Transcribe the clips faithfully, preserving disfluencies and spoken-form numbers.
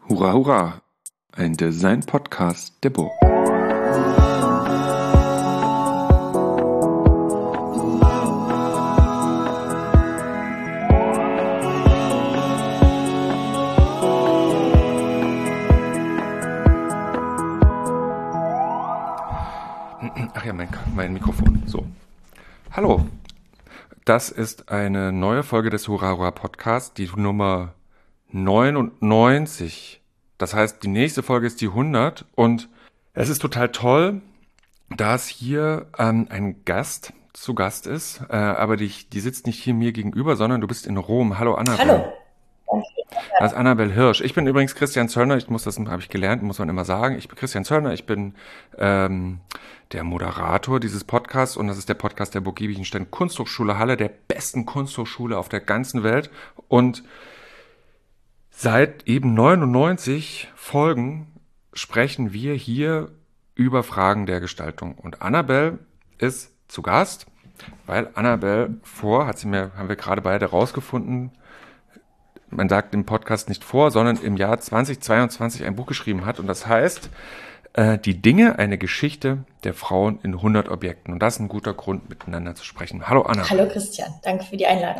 Hurra, hurra! Ein Design-Podcast der Burg. Ach ja, mein, mein Mikrofon. So. Hallo. Das ist eine neue Folge des Hurra, hurra Podcasts, die Nummer neunundneunzig. Das heißt, die nächste Folge ist die hundert und es ist total toll, dass hier ähm, ein Gast zu Gast ist, äh, aber die, die sitzt nicht hier mir gegenüber, sondern du bist in Rom. Hallo Annabelle. Hallo. Das ist Annabelle Hirsch. Ich bin übrigens Christian Zöllner, ich muss das, habe ich gelernt, muss man immer sagen. Ich bin Christian Zöllner, ich bin ähm, der Moderator dieses Podcasts und das ist der Podcast der Burg Giebichenstein Kunsthochschule Halle, der besten Kunsthochschule auf der ganzen Welt. Und seit eben neunundneunzig Folgen sprechen wir hier über Fragen der Gestaltung. Und Annabelle ist zu Gast, weil Annabelle vor, hat sie mir, haben wir gerade beide rausgefunden, man sagt im Podcast nicht vor, sondern im Jahr zweitausendzweiundzwanzig ein Buch geschrieben hat. Und das heißt, äh, die Dinge, eine Geschichte der Frauen in hundert Objekten. Und das ist ein guter Grund, miteinander zu sprechen. Hallo Anna. Hallo Christian, danke für die Einladung.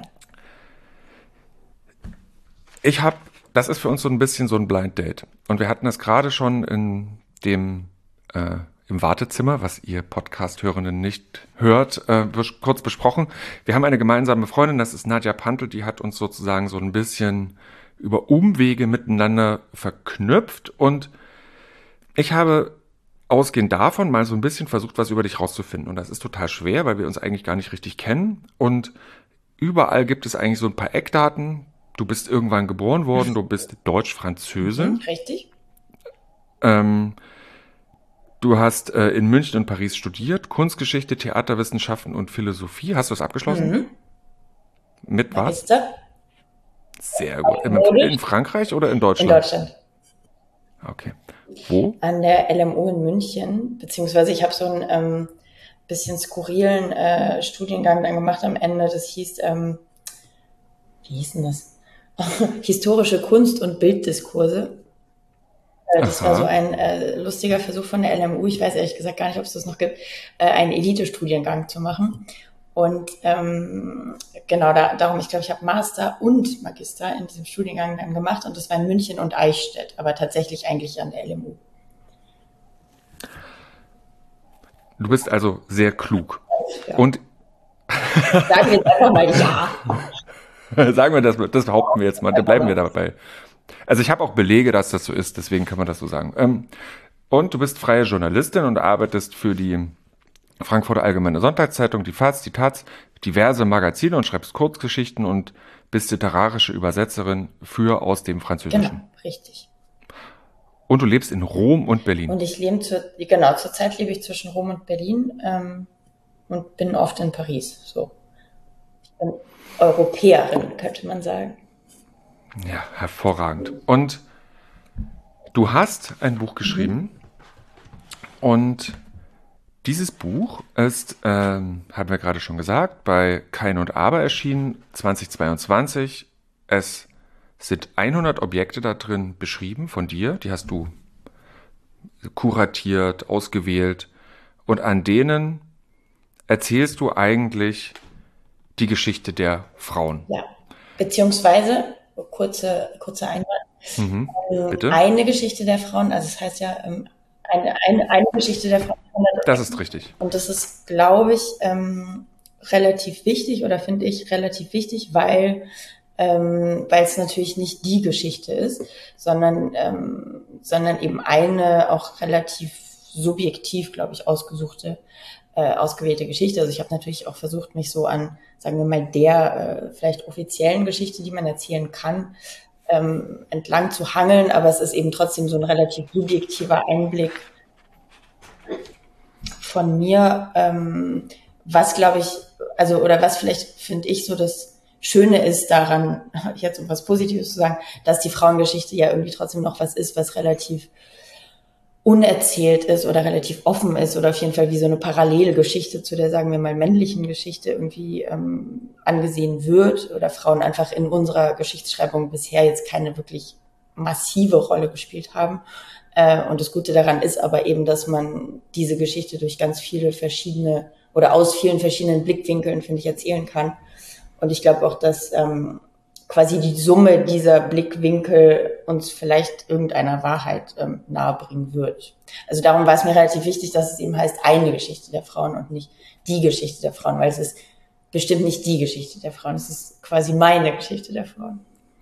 Ich habe, das ist für uns so ein bisschen so ein Blind Date. Und wir hatten das gerade schon in dem, äh, im Wartezimmer, was ihr Podcast-Hörenden nicht hört, äh, kurz besprochen. Wir haben eine gemeinsame Freundin, das ist Nadja Pantel, die hat uns sozusagen so ein bisschen über Umwege miteinander verknüpft. Und ich habe ausgehend davon mal so ein bisschen versucht, was über dich rauszufinden. Und das ist total schwer, weil wir uns eigentlich gar nicht richtig kennen. Und überall gibt es eigentlich so ein paar Eckdaten. Du bist irgendwann geboren worden, du bist Deutsch-Französin. Mhm, richtig. Ähm, du hast äh, in München und Paris studiert, Kunstgeschichte, Theaterwissenschaften und Philosophie. Hast du das abgeschlossen? Mhm. Mit was? Magister Sehr gut. In, in Frankreich oder in in Deutschland? Deutschland. Okay. Wo? An der L M U in München, beziehungsweise ich habe so einen ähm, bisschen skurrilen äh, Studiengang dann gemacht am Ende. Das hieß, ähm, wie hieß denn das? Historische Kunst- und Bilddiskurse. Äh, Das war so Aha. ein äh, lustiger Versuch von der L M U, ich weiß ehrlich gesagt gar nicht, ob es das noch gibt, äh, einen Elite-Studiengang zu machen. Und ähm, genau, da, darum, ich glaube, ich habe Master und Magister in diesem Studiengang dann gemacht und das war in München und Eichstätt, aber tatsächlich eigentlich an der L M U. Du bist also sehr klug. Ja. Und Sagen wir jetzt einfach mal ja. sagen wir das, das behaupten wir jetzt mal, da bleiben wir dabei. Also ich habe auch Belege, dass das so ist, deswegen kann man das so sagen. Ähm, und du bist freie Journalistin und arbeitest für die Frankfurter Allgemeine Sonntagszeitung, die FAZ, die Taz, diverse Magazine und schreibst Kurzgeschichten und bist literarische Übersetzerin für aus dem Französischen. Genau, richtig. Und du lebst in Rom und Berlin. Und ich lebe, zu, genau, zurzeit lebe ich zwischen Rom und Berlin ähm, und bin oft in Paris. So. Ich bin Europäerin, könnte man sagen. Ja, hervorragend. Und du hast ein Buch geschrieben und dieses Buch ist, ähm, haben wir gerade schon gesagt, bei Kein und Aber erschienen, zweitausendzweiundzwanzig. Es sind hundert Objekte da drin beschrieben von dir, die hast du kuratiert, ausgewählt und an denen erzählst du eigentlich die Geschichte der Frauen. Ja, beziehungsweise, kurze, kurze Einwand, Mhm. ähm, Bitte? eine Geschichte der Frauen, also es heißt ja, ähm, eine, eine, eine Geschichte der Frauen. Das ist richtig. Und das ist, glaube ich, ähm, relativ wichtig oder finde ich relativ wichtig, weil ähm, weil es natürlich nicht die Geschichte ist, sondern ähm, sondern eben eine auch relativ subjektiv, glaube ich, ausgesuchte, äh, ausgewählte Geschichte. Also ich habe natürlich auch versucht, mich so an, sagen wir mal, der äh, vielleicht offiziellen Geschichte, die man erzählen kann, ähm, entlang zu hangeln, aber es ist eben trotzdem so ein relativ subjektiver Einblick von mir, ähm, was glaube ich, also oder was vielleicht finde ich so das Schöne ist daran, jetzt um was Positives zu sagen, dass die Frauengeschichte ja irgendwie trotzdem noch was ist, was relativ unerzählt ist oder relativ offen ist oder auf jeden Fall wie so eine Parallelgeschichte zu der, sagen wir mal, männlichen Geschichte irgendwie ähm, angesehen wird oder Frauen einfach in unserer Geschichtsschreibung bisher jetzt keine wirklich massive Rolle gespielt haben. Äh, und das Gute daran ist aber eben, dass man diese Geschichte durch ganz viele verschiedene oder aus vielen verschiedenen Blickwinkeln, finde ich, erzählen kann. Und ich glaube auch, dass ähm, quasi die Summe dieser Blickwinkel uns vielleicht irgendeiner Wahrheit ähm, nahebringen wird. Also darum war es mir relativ wichtig, dass es eben heißt, eine Geschichte der Frauen und nicht die Geschichte der Frauen, weil es ist bestimmt nicht die Geschichte der Frauen, es ist quasi meine Geschichte der Frauen.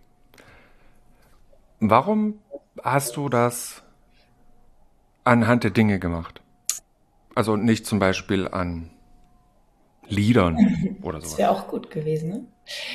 Warum hast du das anhand der Dinge gemacht? Also nicht zum Beispiel an Liedern oder sowas. Das wäre auch gut gewesen, ne?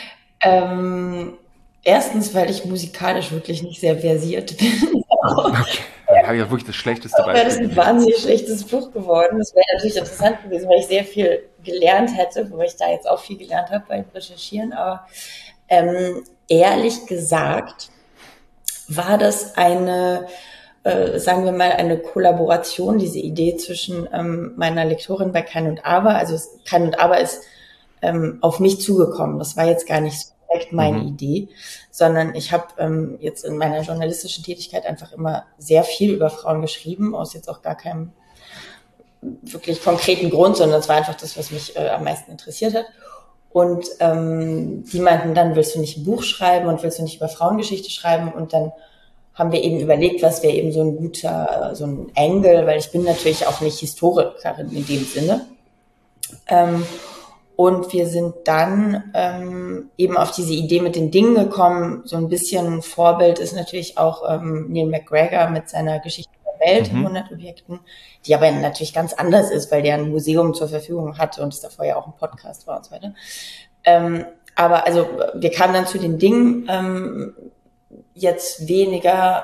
Ähm, erstens, weil ich musikalisch wirklich nicht sehr versiert bin. Okay, dann habe ich ja wirklich das schlechteste Wäre das Beispiel. ein wahnsinnig schlechtes Buch geworden. Das wäre natürlich interessant gewesen, weil ich sehr viel gelernt hätte, wobei ich da jetzt auch viel gelernt habe beim Recherchieren. Aber ähm, ehrlich gesagt war das eine, äh, sagen wir mal, eine Kollaboration, diese Idee zwischen ähm, meiner Lektorin bei Kain und Aber. Also es- Kain und Aber ist ähm, auf mich zugekommen. Das war jetzt gar nicht so direkt meine Mhm. Idee, sondern ich habe ähm, jetzt in meiner journalistischen Tätigkeit einfach immer sehr viel über Frauen geschrieben, aus jetzt auch gar keinem wirklich konkreten Grund, sondern es war einfach das, was mich äh, am meisten interessiert hat. Und ähm, die meinten dann, willst du nicht ein Buch schreiben und willst du nicht über Frauengeschichte schreiben? Und dann haben wir eben überlegt, was wäre eben so ein guter, so ein Angle, weil ich bin natürlich auch nicht Historikerin in dem Sinne. Ähm, und wir sind dann ähm, eben auf diese Idee mit den Dingen gekommen. So ein bisschen Vorbild ist natürlich auch ähm, Neil MacGregor mit seiner Geschichte der Welt in Mhm. hundert Objekten, die aber natürlich ganz anders ist, weil der ein Museum zur Verfügung hatte und es davor ja auch ein Podcast war und so weiter. Ähm, aber also wir kamen dann zu den Dingen ähm, jetzt weniger,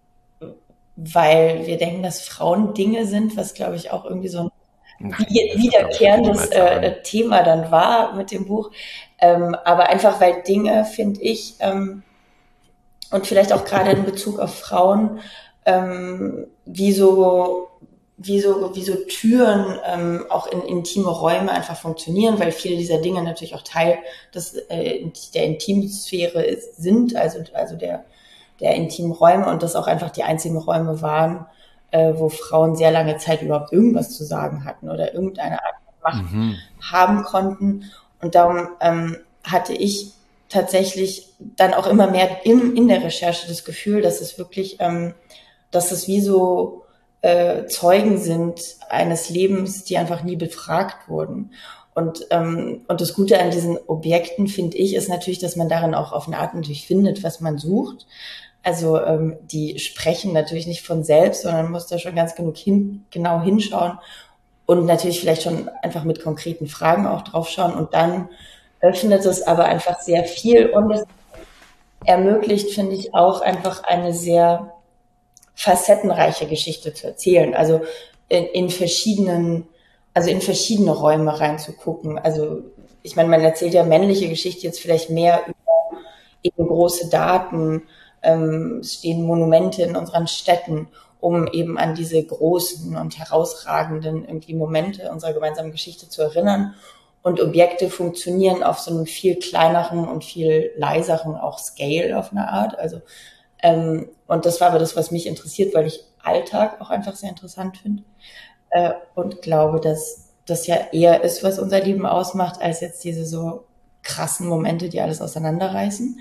weil wir denken, dass Frauen Dinge sind, was glaube ich auch irgendwie so ein Nein, wie- das glaub ich, würde ich wiederkehrendes niemals sagen. äh, Thema dann war mit dem Buch. Ähm, aber einfach, weil Dinge, finde ich, ähm, und vielleicht auch gerade in Bezug auf Frauen, ähm, wie so, wie so, wie so Türen ähm, auch in intime Räume einfach funktionieren, weil viele dieser Dinge natürlich auch Teil des, äh, der Intimsphäre ist, sind, also, also der, der intimen Räume und das auch einfach die einzigen Räume waren, äh, wo Frauen sehr lange Zeit überhaupt irgendwas zu sagen hatten oder irgendeine Art von Macht Mhm. haben konnten. Und darum ähm, hatte ich tatsächlich dann auch immer mehr in, in der Recherche das Gefühl, dass es wirklich, ähm, dass es wie so äh, Zeugen sind eines Lebens, die einfach nie befragt wurden. Und, ähm, und das Gute an diesen Objekten, finde ich, ist natürlich, dass man darin auch auf eine Art natürlich findet, was man sucht. Also ähm, die sprechen natürlich nicht von selbst, sondern man muss da schon ganz genug hin, genau hinschauen und natürlich vielleicht schon einfach mit konkreten Fragen auch draufschauen. Und dann öffnet es aber einfach sehr viel und es ermöglicht, finde ich, auch einfach eine sehr facettenreiche Geschichte zu erzählen. Also in, in verschiedenen, also in verschiedene Räume reinzugucken. Also ich meine, man erzählt ja männliche Geschichte jetzt vielleicht mehr über eben große Daten. Ähm, es stehen Monumente in unseren Städten, um eben an diese großen und herausragenden irgendwie Momente unserer gemeinsamen Geschichte zu erinnern. Und Objekte funktionieren auf so einem viel kleineren und viel leiseren auch Scale auf eine Art. Also ähm, und das war aber das, was mich interessiert, weil ich Alltag auch einfach sehr interessant finde äh, und glaube, dass das ja eher ist, was unser Leben ausmacht, als jetzt diese so krassen Momente, die alles auseinanderreißen.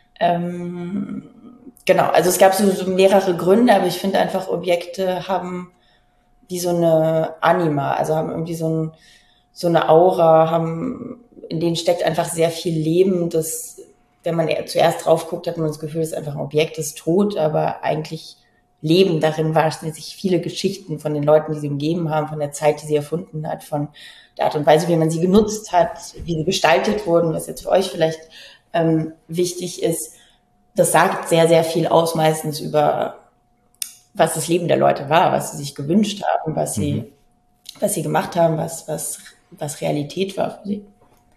Ähm, genau, also es gab so, so mehrere Gründe, aber ich finde einfach, Objekte haben wie so eine Anima, also haben irgendwie so, ein, so eine Aura, haben, in denen steckt einfach sehr viel Leben, das, wenn man zuerst drauf guckt, hat man das Gefühl, es ist einfach ein Objekt, das ist tot, aber eigentlich leben darin wahnsinnig viele Geschichten von den Leuten, die sie umgeben haben, von der Zeit, die sie erfunden hat, von der Art und Weise, wie man sie genutzt hat, wie sie gestaltet wurden, was jetzt für euch vielleicht ähm, wichtig ist. Das sagt sehr, sehr viel aus, meistens über, was das Leben der Leute war, was sie sich gewünscht haben, was sie, Mhm. was sie gemacht haben, was, was, was Realität war für sie.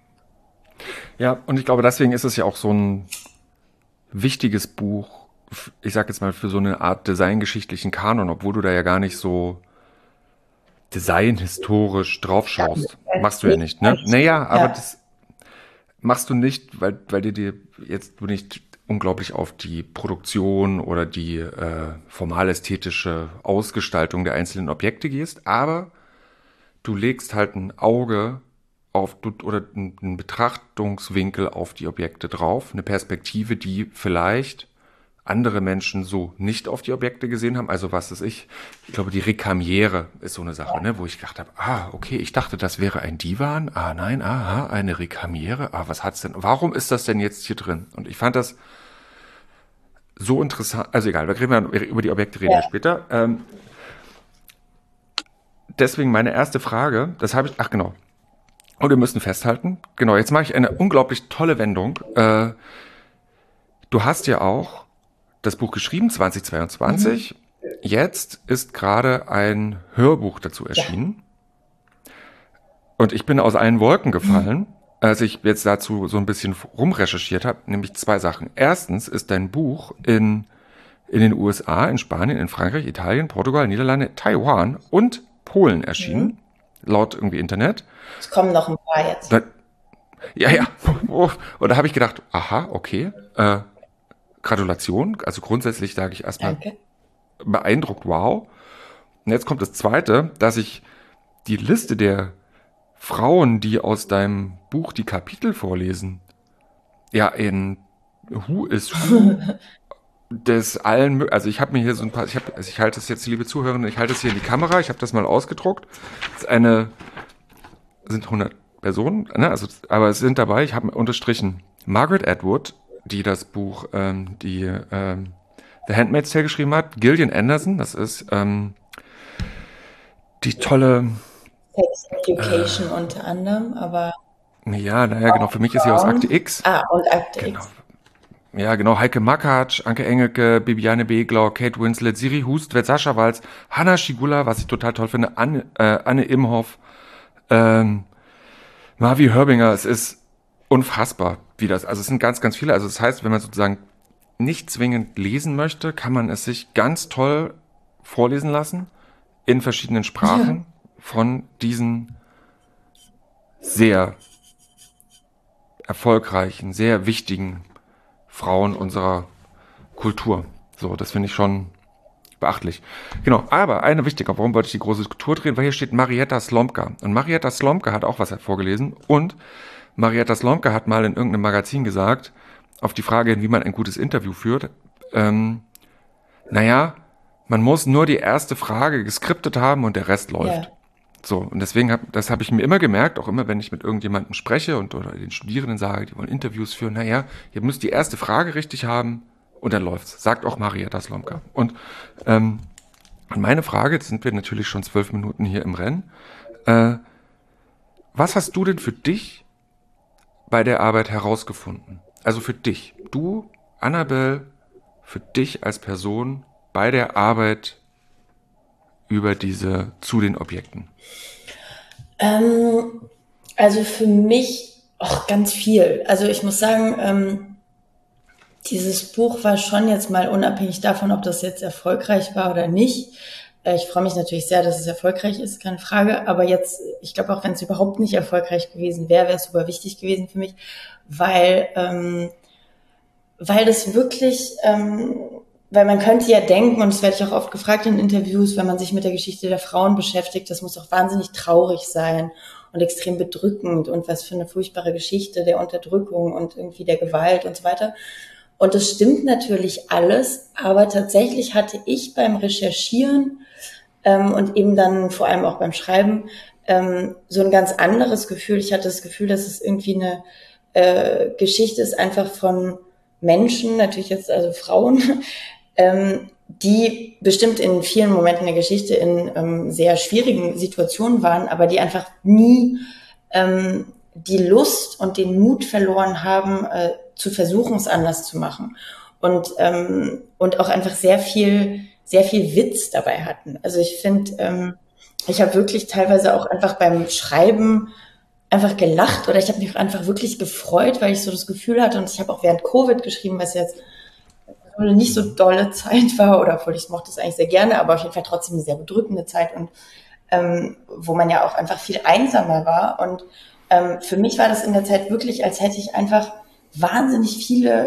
Ja, und ich glaube, deswegen ist es ja auch so ein wichtiges Buch, f- ich sag jetzt mal, für so eine Art designgeschichtlichen Kanon, obwohl du da ja gar nicht so designhistorisch draufschaust. Machst du ja nicht, ne? Naja, aber Ja. das machst du nicht, weil, weil dir dir jetzt du nicht unglaublich auf die Produktion oder die äh, formal-ästhetische Ausgestaltung der einzelnen Objekte gehst, aber du legst halt ein Auge auf oder einen Betrachtungswinkel auf die Objekte drauf, eine Perspektive, die vielleicht andere Menschen so nicht auf die Objekte gesehen haben. Also was ist ich? Ich glaube, die Rekamiere ist so eine Sache, ne, wo ich gedacht habe, ah, okay, ich dachte, das wäre ein Divan. Ah, nein, aha, eine Rekamiere. Ah, was hat's denn? Warum ist das denn jetzt hier drin? Und ich fand das so interessant. Also egal, wir reden über die Objekte reden wir Ja. später. Ähm, deswegen meine erste Frage, das habe ich, ach genau. Und wir müssen festhalten, genau, jetzt mache ich eine unglaublich tolle Wendung. Äh, du hast ja auch das Buch geschrieben, zweitausendzweiundzwanzig. Mhm. Jetzt ist gerade ein Hörbuch dazu erschienen. Ja. Und ich bin aus allen Wolken gefallen, mhm. als ich jetzt dazu so ein bisschen rumrecherchiert habe, nämlich zwei Sachen. Erstens ist dein Buch in, in den U S A, in Spanien, in Frankreich, Italien, Portugal, Niederlande, Taiwan und Polen erschienen, mhm. laut irgendwie Internet. Es kommen noch ein paar jetzt. Da, ja, ja. Und da habe ich gedacht, aha, okay, äh, Gratulation. Also grundsätzlich sage ich erstmal beeindruckt, wow. Und jetzt kommt das Zweite, dass ich die Liste der Frauen, die aus deinem Buch die Kapitel vorlesen, ja in Who is Who des allen, also ich habe mir hier so ein paar, ich, hab, also ich halte das jetzt, liebe Zuhörerinnen, ich halte das hier in die Kamera, ich habe das mal ausgedruckt. Das ist eine, sind hundert Personen, ne? Also, aber es sind dabei, ich habe unterstrichen, Margaret Atwood, die das Buch, ähm, die ähm, The Handmaid's Tale geschrieben hat, Gillian Anderson, das ist ähm, die tolle Sex Education äh, unter anderem, aber ja, naja, genau, für mich ist sie aus Akte X. Ah, und Akte genau. X. Ja, genau, Heike Makatsch, Anke Engelke, Bibiane Beglau, Kate Winslet, Siri Hustvedt, Sascha Walz, Hanna Schigula, was ich total toll finde, Anne, äh, Anne Imhoff, ähm, Marvi Hörbinger, es ist unfassbar, wie das, also es sind ganz, ganz viele, also das heißt, wenn man sozusagen nicht zwingend lesen möchte, kann man es sich ganz toll vorlesen lassen, in verschiedenen Sprachen, ja. von diesen sehr erfolgreichen, sehr wichtigen Frauen unserer Kultur. So, das finde ich schon beachtlich. Genau, aber eine wichtige, warum wollte ich die große Tour drehen, weil hier steht Marietta Slomka. Und Marietta Slomka hat auch was vorgelesen und Marietta Slomka hat mal in irgendeinem Magazin gesagt, auf die Frage, wie man ein gutes Interview führt, ähm, naja, man muss nur die erste Frage geskriptet haben und der Rest läuft. Yeah. So, und deswegen, hab, das habe ich mir immer gemerkt, auch immer, wenn ich mit irgendjemandem spreche und oder den Studierenden sage, die wollen Interviews führen, naja, ihr müsst die erste Frage richtig haben und dann läuft's. Sagt auch Marietta Slomka. Und ähm, meine Frage, jetzt sind wir natürlich schon zwölf Minuten hier im Rennen, äh, was hast du denn für dich bei der Arbeit herausgefunden? Also für dich, du, Annabel, für dich als Person bei der Arbeit über diese, zu den Objekten? Ähm, also für mich auch ganz viel. Also ich muss sagen, ähm, dieses Buch war schon jetzt mal unabhängig davon, ob das jetzt erfolgreich war oder nicht. Äh, ich freue mich natürlich sehr, dass es erfolgreich ist, keine Frage. Aber jetzt, ich glaube auch, wenn es überhaupt nicht erfolgreich gewesen wäre, wäre es super wichtig gewesen für mich, weil, ähm, weil das wirklich... Ähm, Weil man könnte ja denken, und das werde ich auch oft gefragt in Interviews, wenn man sich mit der Geschichte der Frauen beschäftigt, das muss auch wahnsinnig traurig sein und extrem bedrückend und was für eine furchtbare Geschichte der Unterdrückung und irgendwie der Gewalt und so weiter. Und das stimmt natürlich alles, aber tatsächlich hatte ich beim Recherchieren ähm, und eben dann vor allem auch beim Schreiben ähm, so ein ganz anderes Gefühl. Ich hatte das Gefühl, dass es irgendwie eine äh, Geschichte ist einfach von Menschen, natürlich jetzt also Frauen, Ähm, die bestimmt in vielen Momenten der Geschichte in ähm, sehr schwierigen Situationen waren, aber die einfach nie ähm, die Lust und den Mut verloren haben, äh, zu versuchen, es anders zu machen. Und, ähm, und auch einfach sehr viel, sehr viel Witz dabei hatten. Also ich finde, ähm, ich habe wirklich teilweise auch einfach beim Schreiben einfach gelacht oder ich habe mich auch einfach wirklich gefreut, weil ich so das Gefühl hatte, und ich habe auch während Covid geschrieben, was jetzt nicht so dolle Zeit war, oder obwohl ich mochte es eigentlich sehr gerne, aber auf jeden Fall trotzdem eine sehr bedrückende Zeit und ähm, wo man ja auch einfach viel einsamer war. Und ähm, für mich war das in der Zeit wirklich, als hätte ich einfach wahnsinnig viele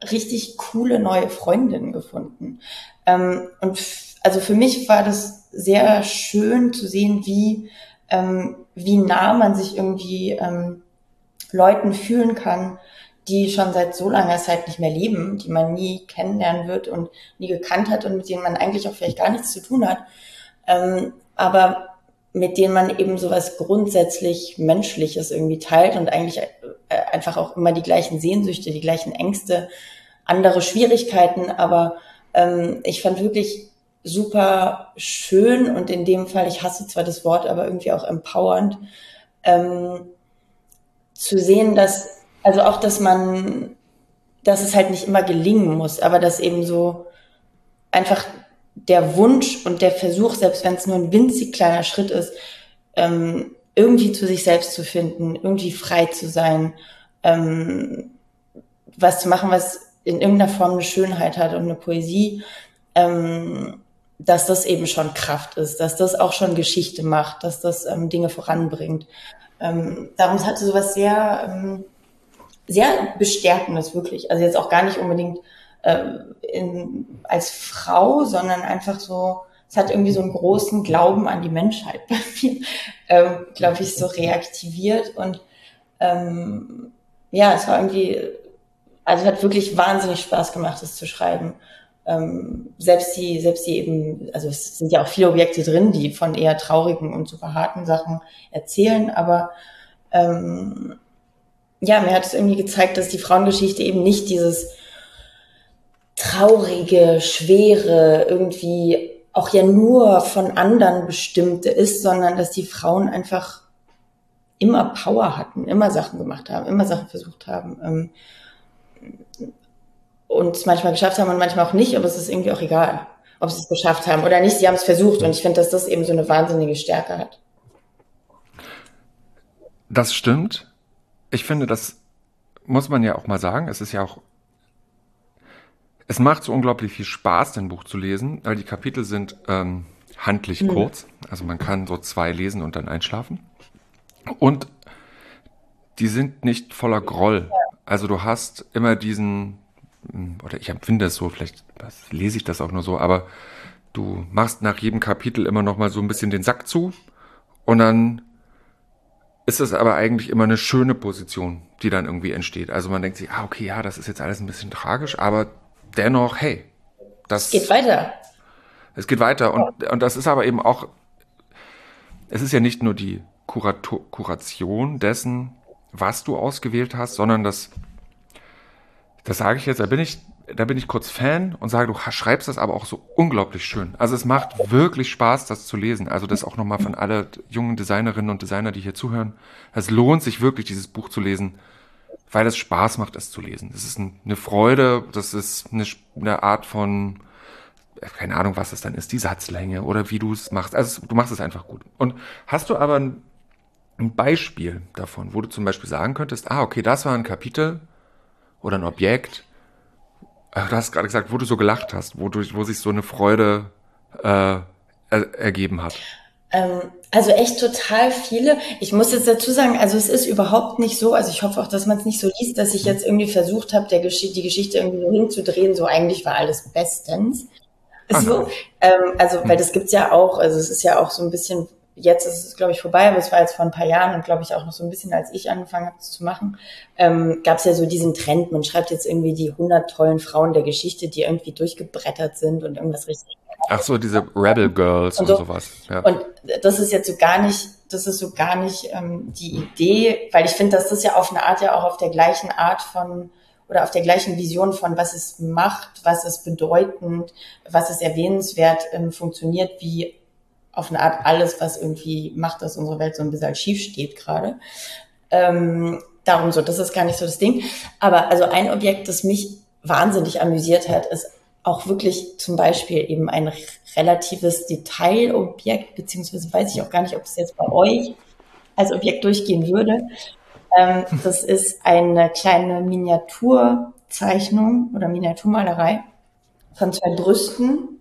richtig coole neue Freundinnen gefunden. Ähm, und f- also für mich war das sehr schön zu sehen, wie, ähm, wie nah man sich irgendwie ähm, Leuten fühlen kann, die schon seit so langer Zeit nicht mehr leben, die man nie kennenlernen wird und nie gekannt hat und mit denen man eigentlich auch vielleicht gar nichts zu tun hat, ähm, aber mit denen man eben sowas grundsätzlich Menschliches irgendwie teilt und eigentlich äh, einfach auch immer die gleichen Sehnsüchte, die gleichen Ängste, andere Schwierigkeiten, aber ähm, ich fand wirklich super schön und in dem Fall, ich hasse zwar das Wort, aber irgendwie auch empowernd, ähm, zu sehen, dass, also auch, dass man, dass es halt nicht immer gelingen muss, aber dass eben so einfach der Wunsch und der Versuch, selbst wenn es nur ein winzig kleiner Schritt ist, ähm, irgendwie zu sich selbst zu finden, irgendwie frei zu sein, ähm, was zu machen, was in irgendeiner Form eine Schönheit hat und eine Poesie, ähm, dass das eben schon Kraft ist, dass das auch schon Geschichte macht, dass das ähm, Dinge voranbringt. Ähm, darum hatte sowas sehr, ähm, sehr Bestärkendes wirklich. Also jetzt auch gar nicht unbedingt ähm, in, als Frau, sondern einfach so, es hat irgendwie so einen großen Glauben an die Menschheit bei mir, ähm, glaube ich, so reaktiviert. Und ähm, ja, es war irgendwie, also es hat wirklich wahnsinnig Spaß gemacht, es zu schreiben. Ähm, selbst die, selbst die eben, also es sind ja auch viele Objekte drin, die von eher traurigen und super harten Sachen erzählen, aber ähm, ja, mir hat es irgendwie gezeigt, dass die Frauengeschichte eben nicht dieses traurige, schwere, irgendwie auch ja nur von anderen bestimmte ist, sondern dass die Frauen einfach immer Power hatten, immer Sachen gemacht haben, immer Sachen versucht haben ähm, und es manchmal geschafft haben und manchmal auch nicht, aber es ist irgendwie auch egal, ob sie es geschafft haben oder nicht, sie haben es versucht und ich finde, dass das eben so eine wahnsinnige Stärke hat. Das stimmt. Ich finde, das muss man ja auch mal sagen. Es ist ja auch, es macht so unglaublich viel Spaß, dein Buch zu lesen, weil die Kapitel sind ähm, handlich Mhm. kurz. Also man kann so zwei lesen und dann einschlafen. Und die sind nicht voller Groll. Also du hast immer diesen, oder ich empfinde es so, vielleicht lese ich das auch nur so, aber du machst nach jedem Kapitel immer noch mal so ein bisschen den Sack zu und dann ist es aber eigentlich immer eine schöne Position, die dann irgendwie entsteht. Also man denkt sich, ah, okay, ja, das ist jetzt alles ein bisschen tragisch, aber dennoch, hey, Es geht das, weiter. es geht weiter. Und, und das ist aber eben auch, es ist ja nicht nur die Kurato Kuration dessen, was du ausgewählt hast, sondern das, das sage ich jetzt, da bin ich, da bin ich kurz Fan und sage, du schreibst das aber auch so unglaublich schön. Also es macht wirklich Spaß, das zu lesen. Also das auch nochmal von alle jungen Designerinnen und Designer, die hier zuhören. Es lohnt sich wirklich, dieses Buch zu lesen, weil es Spaß macht, es zu lesen. Das ist eine Freude, das ist eine, eine Art von, keine Ahnung, was es dann ist, die Satzlänge oder wie du es machst. Also du machst es einfach gut. Und hast du aber ein, ein Beispiel davon, wo du zum Beispiel sagen könntest, ah, okay, das war ein Kapitel oder ein Objekt, ach, du hast gerade gesagt, wo du so gelacht hast, wo, du, wo sich so eine Freude äh, er, ergeben hat. Ähm, also echt total viele. Ich muss jetzt dazu sagen, also es ist überhaupt nicht so, also ich hoffe auch, dass man es nicht so liest, dass ich Hm? jetzt irgendwie versucht habe, der Gesch die Geschichte irgendwie so hinzudrehen, so eigentlich war alles bestens. Ah So, nein. ähm, also, weil Hm. das gibt's ja auch, also es ist ja auch so ein bisschen, jetzt ist es, glaube ich, vorbei, aber es war jetzt vor ein paar Jahren und glaube ich auch noch so ein bisschen, als ich angefangen habe, das zu machen, ähm, gab's ja so diesen Trend, man schreibt jetzt irgendwie die hundert tollen Frauen der Geschichte, die irgendwie durchgebrettert sind und irgendwas richtig Ach so, diese Rebel Girls und und so. sowas. Ja. Und das ist jetzt so gar nicht, das ist so gar nicht ähm, die Idee, weil ich finde, dass das ja auf eine Art ja auch auf der gleichen Art von oder auf der gleichen Vision von was es macht, was es bedeutend, was es erwähnenswert ähm, funktioniert, wie auf eine Art alles, was irgendwie macht, dass unsere Welt so ein bisschen schief steht gerade. Ähm, darum so, das ist gar nicht so das Ding. Aber also ein Objekt, das mich wahnsinnig amüsiert hat, ist auch wirklich zum Beispiel eben ein relatives Detailobjekt, beziehungsweise weiß ich auch gar nicht, ob es jetzt bei euch als Objekt durchgehen würde. Ähm, das ist eine kleine Miniaturzeichnung oder Miniaturmalerei von zwei Brüsten.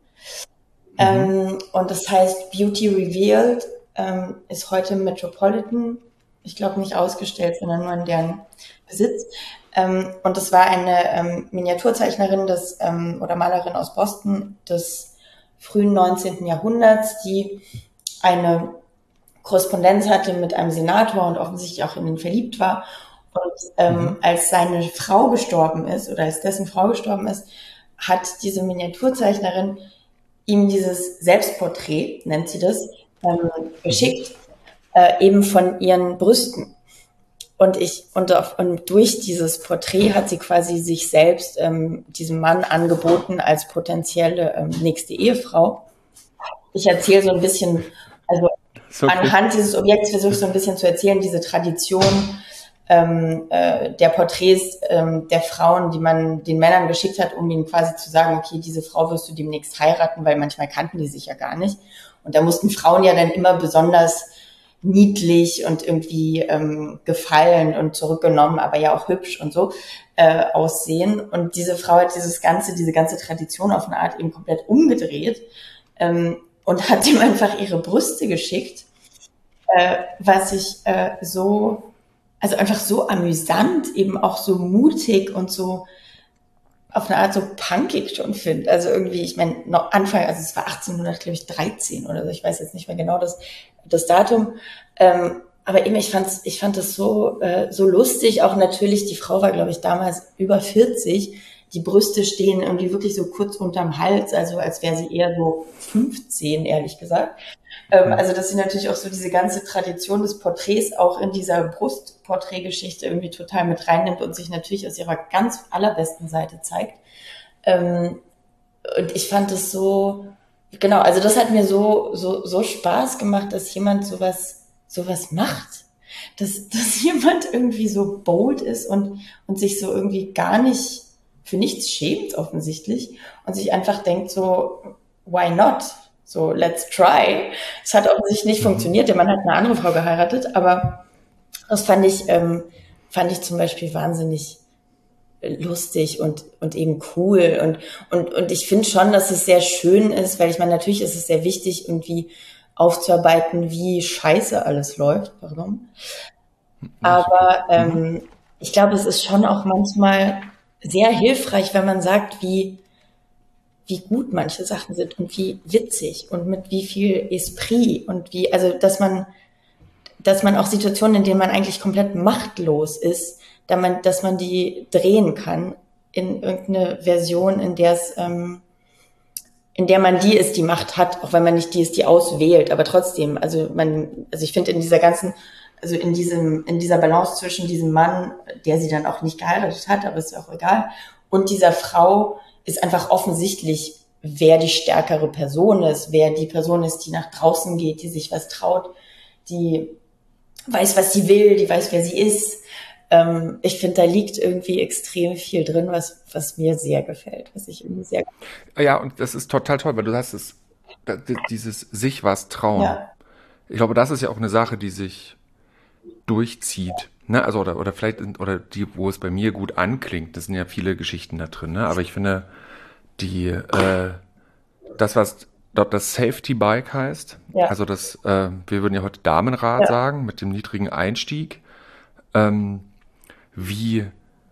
Mhm. Ähm, und das heißt Beauty Revealed, ähm, ist heute im Metropolitan. ich glaube nicht ausgestellt, sondern nur in deren Besitz. Ähm, und das war eine ähm, Miniaturzeichnerin des, ähm, oder Malerin aus Boston des frühen neunzehnten Jahrhunderts, die eine Korrespondenz hatte mit einem Senator und offensichtlich auch in ihn verliebt war. Und ähm, mhm. als seine Frau gestorben ist oder als dessen Frau gestorben ist, hat diese Miniaturzeichnerin ihm dieses Selbstporträt, nennt sie das, ähm, geschickt, äh, eben von ihren Brüsten. Und ich und, auf, und durch dieses Porträt hat sie quasi sich selbst ähm, diesem Mann angeboten als potenzielle ähm, nächste Ehefrau. Ich erzähle so ein bisschen, also okay. Anhand dieses Objekts versuche ich so ein bisschen zu erzählen, diese Tradition ähm, äh, der Porträts ähm, der Frauen, die man den Männern geschickt hat, um ihnen quasi zu sagen, okay, diese Frau wirst du demnächst heiraten, weil manchmal kannten die sich ja gar nicht. Und da mussten Frauen ja dann immer besonders niedlich und irgendwie ähm, gefallen und zurückgenommen, aber ja auch hübsch und so äh, aussehen. Und diese Frau hat dieses ganze, diese ganze Tradition auf eine Art eben komplett umgedreht ähm, und hat ihm einfach ihre Brüste geschickt, äh, was ich äh, so, also einfach so amüsant, eben auch so mutig und so auf eine Art so punkig schon finde. Also irgendwie, ich meine, noch Anfang, also es war achtzehnhundertdreizehn oder so, ich weiß jetzt nicht mehr genau das, das Datum. Ähm, aber eben, ich fand's, ich fand das so, äh, so lustig. Auch natürlich, die Frau war, glaube ich, damals über vierzig. Die Brüste stehen irgendwie wirklich so kurz unterm Hals, also als wäre sie eher so fünfzehn, ehrlich gesagt. Ähm, also, dass sie natürlich auch so diese ganze Tradition des Porträts auch in dieser Brustporträtgeschichte irgendwie total mit reinnimmt und sich natürlich aus ihrer ganz allerbesten Seite zeigt. Ähm, und ich fand es so, genau, also das hat mir so, so, so Spaß gemacht, dass jemand sowas, sowas macht. Dass, dass jemand irgendwie so bold ist und, und sich so irgendwie gar nicht für nichts schämt offensichtlich und sich einfach denkt so, why not? So, let's try. Es hat offensichtlich nicht funktioniert, der Mann hat eine andere Frau geheiratet, aber das fand ich, ähm, fand ich zum Beispiel wahnsinnig lustig und, und eben cool. Und, und, und ich finde schon, dass es sehr schön ist, weil ich meine, natürlich ist es sehr wichtig, irgendwie aufzuarbeiten, wie scheiße alles läuft. Pardon. Aber ähm, ich glaube, es ist schon auch manchmal sehr hilfreich, wenn man sagt, wie, wie gut manche Sachen sind und wie witzig und mit wie viel Esprit und wie, also, dass man, dass man auch Situationen, in denen man eigentlich komplett machtlos ist, dass man, dass man die drehen kann in irgendeine Version, in der es, ähm, in der man die ist, die Macht hat, auch wenn man nicht die ist, die auswählt, aber trotzdem, also man, also ich finde in dieser ganzen, also in diesem, in dieser Balance zwischen diesem Mann, der sie dann auch nicht geheiratet hat, aber ist ja auch egal, und dieser Frau ist einfach offensichtlich, wer die stärkere Person ist, wer die Person ist, die nach draußen geht, die sich was traut, die weiß, was sie will, die weiß, wer sie ist. Ähm, ich finde, da liegt irgendwie extrem viel drin, was, was mir sehr gefällt, was ich irgendwie sehr gefällt. Ja, und das ist total toll, weil du hast es, dieses sich was trauen. Ja. Ich glaube, das ist ja auch eine Sache, die sich durchzieht, ne? Also oder oder vielleicht oder die, wo es bei mir gut anklingt. Das sind ja viele Geschichten da drin, ne? Aber ich finde die äh, das, was dort das Safety Bike heißt, Ja. also das, äh, wir würden ja heute Damenrad Ja. sagen, mit dem niedrigen Einstieg. Ähm, wie,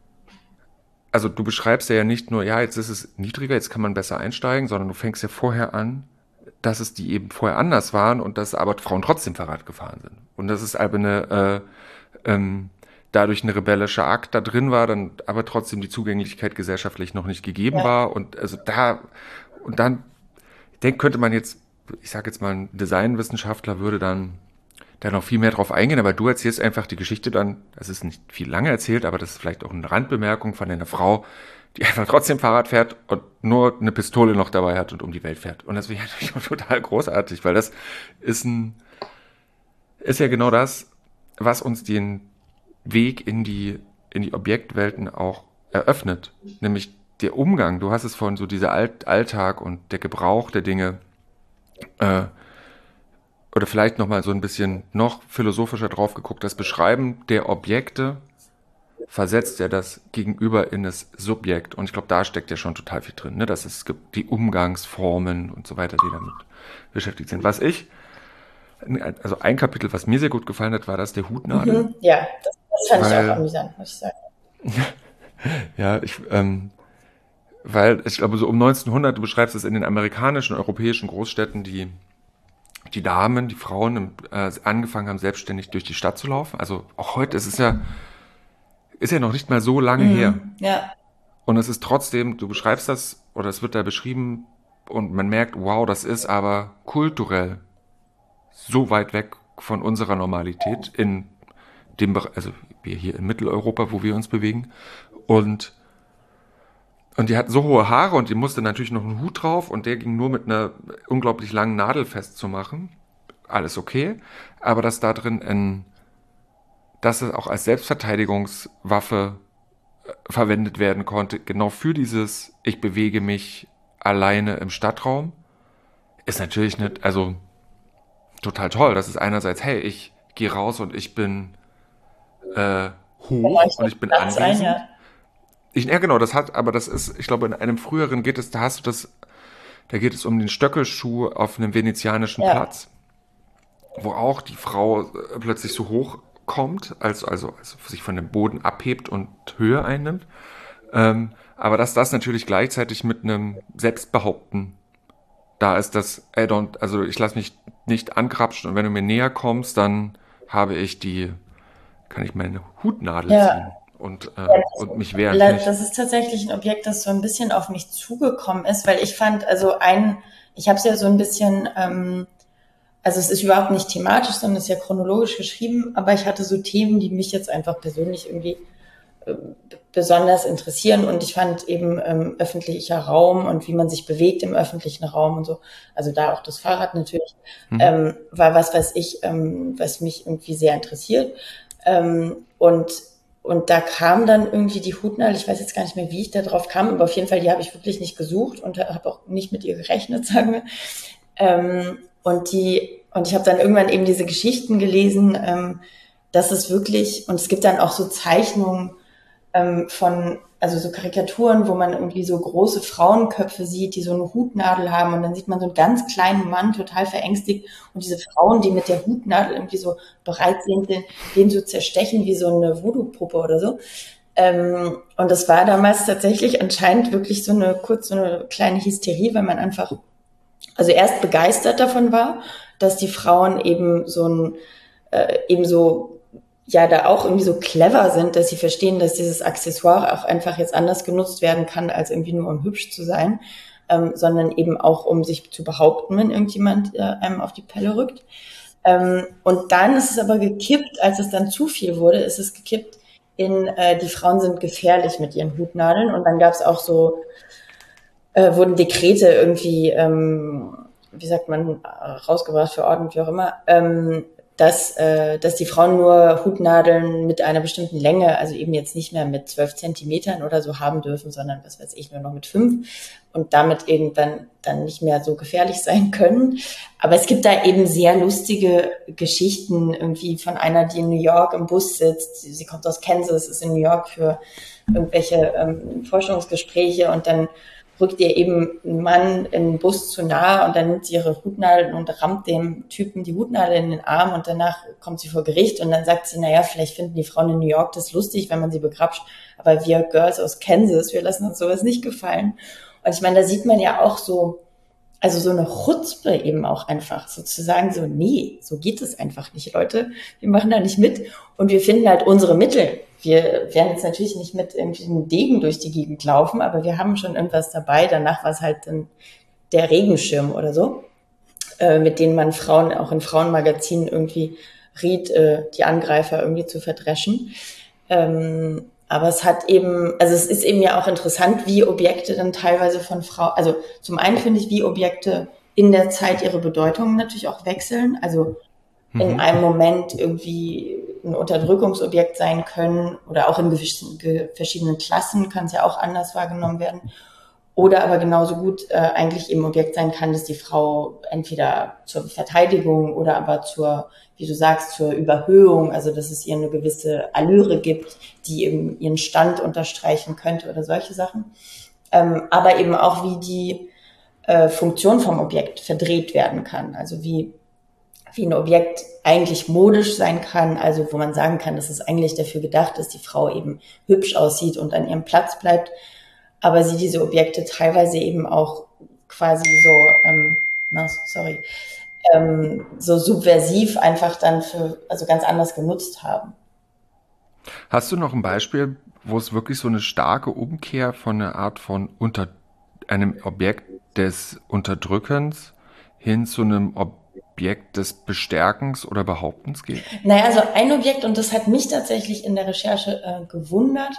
also du beschreibst ja nicht nur, ja, jetzt ist es niedriger, jetzt kann man besser einsteigen, sondern du fängst ja vorher an, dass es die eben vorher anders waren und dass aber Frauen trotzdem Fahrrad gefahren sind. Und dass es aber eine, äh, ähm, dadurch eine rebellische Akt da drin war, dann aber trotzdem die Zugänglichkeit gesellschaftlich noch nicht gegeben Ja. war. Und also da, und dann, ich denke, könnte man jetzt, ich sage jetzt mal, ein Designwissenschaftler würde dann da noch viel mehr drauf eingehen, aber du erzählst einfach die Geschichte dann, das ist nicht viel lange erzählt, aber das ist vielleicht auch eine Randbemerkung von einer Frau, die einfach trotzdem Fahrrad fährt und nur eine Pistole noch dabei hat und um die Welt fährt. Und das finde ich natürlich auch total großartig, weil das ist ein, ist ja genau das, was uns den Weg in die, in die Objektwelten auch eröffnet. Nämlich der Umgang, du hast es vorhin so, dieser Alt- Alltag und der Gebrauch der Dinge, äh, oder vielleicht nochmal so ein bisschen noch philosophischer drauf geguckt, das Beschreiben der Objekte versetzt ja das Gegenüber in das Subjekt. Und ich glaube, da steckt ja schon total viel drin, ne? Dass es gibt die Umgangsformen und so weiter, die damit beschäftigt sind. Was ich Also ein Kapitel, was mir sehr gut gefallen hat, war das der Hutnadel. Mhm. Ja, das, das fand weil, ich auch amüsant, muss ich sagen. ja, ich, ähm, weil ich glaube, so um neunzehnhundert, du beschreibst es in den amerikanischen, europäischen Großstädten, die die Damen, die Frauen äh, angefangen haben, selbstständig durch die Stadt zu laufen. Also auch heute, es ist ja, ist ja noch nicht mal so lange her. Mhm. Ja, Und es ist trotzdem, du beschreibst das, oder es wird da beschrieben, und man merkt, wow, das ist aber kulturell so weit weg von unserer Normalität in dem Bereich, also wir hier in Mitteleuropa, wo wir uns bewegen. Und, und die hatten so hohe Haare und die musste natürlich noch einen Hut drauf und der ging nur mit einer unglaublich langen Nadel festzumachen. Alles okay. Aber dass da drin ein, dass es auch als Selbstverteidigungswaffe verwendet werden konnte, genau für dieses, ich bewege mich alleine im Stadtraum, ist natürlich nicht, also total toll. Das ist einerseits, hey, ich gehe raus und ich bin äh, genau, hoch ich und denke ich bin Platz ein, anwesend. ja. Ich, ja, genau, das hat, aber das ist, ich glaube, in einem früheren geht es, da hast du das, da geht es um den Stöckelschuh auf einem venezianischen Ja, Platz, wo auch die Frau äh, plötzlich so hoch kommt, also, also, also sich von dem Boden abhebt und Höhe einnimmt. Ähm, aber dass das natürlich gleichzeitig mit einem Selbstbehaupten da ist, dass, ey, don't, also ich lasse mich nicht angrapschen und wenn du mir näher kommst, dann habe ich die, kann ich meine Hutnadel ja. ziehen und, äh, Ja, und mich wehren. Finde das, ich. das ist tatsächlich ein Objekt, das so ein bisschen auf mich zugekommen ist, weil ich fand, also ein, ich habe es ja so ein bisschen, ähm, also es ist überhaupt nicht thematisch, sondern es ist ja chronologisch geschrieben, aber ich hatte so Themen, die mich jetzt einfach persönlich irgendwie äh, besonders interessieren und ich fand eben ähm, öffentlicher Raum und wie man sich bewegt im öffentlichen Raum und so, also da auch das Fahrrad natürlich, Mhm. ähm, war was, was ich, ähm, was mich irgendwie sehr interessiert. Ähm, und und da kam dann irgendwie die Hutnadel, ich weiß jetzt gar nicht mehr, wie ich da drauf kam, aber auf jeden Fall, die habe ich wirklich nicht gesucht und habe auch nicht mit ihr gerechnet, sagen wir. Ähm, und die, und ich habe dann irgendwann eben diese Geschichten gelesen, ähm, dass es wirklich, und es gibt dann auch so Zeichnungen ähm, von, also so Karikaturen, wo man irgendwie so große Frauenköpfe sieht, die so eine Hutnadel haben und dann sieht man so einen ganz kleinen Mann, total verängstigt und diese Frauen, die mit der Hutnadel irgendwie so bereit sind, den, den zu zerstechen wie so eine Voodoo-Puppe oder so. Ähm, und das war damals tatsächlich anscheinend wirklich so eine kurz so eine kleine Hysterie, weil man einfach also erst begeistert davon war, dass die Frauen eben so ein äh, eben so ja da auch irgendwie so clever sind, dass sie verstehen, dass dieses Accessoire auch einfach jetzt anders genutzt werden kann, als irgendwie nur um hübsch zu sein, ähm, sondern eben auch um sich zu behaupten, wenn irgendjemand äh, einem auf die Pelle rückt. Ähm, und dann ist es aber gekippt, als es dann zu viel wurde, ist es gekippt in äh, die Frauen sind gefährlich mit ihren Hutnadeln und dann gab es auch so äh, wurden Dekrete irgendwie, ähm, wie sagt man, rausgebracht, verordnet, wie auch immer, ähm, dass, äh, dass die Frauen nur Hutnadeln mit einer bestimmten Länge, also eben jetzt nicht mehr mit zwölf Zentimetern oder so haben dürfen, sondern was weiß ich, nur noch mit fünf und damit irgendwann dann nicht mehr so gefährlich sein können. Aber es gibt da eben sehr lustige Geschichten irgendwie von einer, die in New York im Bus sitzt. Sie kommt aus Kansas, ist in New York für irgendwelche ähm, Forschungsgespräche und dann rückt ihr eben ein Mann in den Bus zu nah und dann nimmt sie ihre Hutnadel und rammt dem Typen die Hutnadel in den Arm und danach kommt sie vor Gericht und dann sagt sie, naja, vielleicht finden die Frauen in New York das lustig, wenn man sie begrapscht, aber wir Girls aus Kansas, wir lassen uns sowas nicht gefallen. Und ich meine, da sieht man ja auch so, also so eine Chutzpe eben auch einfach, sozusagen so, nee, so geht es einfach nicht, Leute. Wir machen da nicht mit und wir finden halt unsere Mittel. Wir werden jetzt natürlich nicht mit irgendwie einem Degen durch die Gegend laufen, aber wir haben schon irgendwas dabei. Danach war es halt dann der Regenschirm oder so, äh, mit denen man Frauen auch in Frauenmagazinen irgendwie riet, äh, die Angreifer irgendwie zu verdreschen. Ähm, aber es hat eben, also es ist eben ja auch interessant, wie Objekte dann teilweise von Frauen, also zum einen finde ich, wie Objekte in der Zeit ihre Bedeutung natürlich auch wechseln. Also in Mhm. einem Moment irgendwie ein Unterdrückungsobjekt sein können oder auch in gewissen, ge, verschiedenen Klassen kann es ja auch anders wahrgenommen werden. Oder aber genauso gut äh, eigentlich eben Objekt sein kann, dass die Frau entweder zur Verteidigung oder aber zur, wie du sagst, zur Überhöhung, also dass es ihr eine gewisse Allüre gibt, die eben ihren Stand unterstreichen könnte oder solche Sachen. Ähm, aber eben auch, wie die äh, Funktion vom Objekt verdreht werden kann. Also wie wie ein Objekt eigentlich modisch sein kann, also wo man sagen kann, dass es eigentlich dafür gedacht ist, die Frau eben hübsch aussieht und an ihrem Platz bleibt, aber sie diese Objekte teilweise eben auch quasi so, ähm, na, sorry, ähm, so subversiv einfach dann für, also ganz anders genutzt haben. Hast du noch ein Beispiel, wo es wirklich so eine starke Umkehr von einer Art von unter einem Objekt des Unterdrückens hin zu einem Objekt des Bestärkens oder Behauptens geht? Naja, also ein Objekt, und das hat mich tatsächlich in der Recherche äh, gewundert,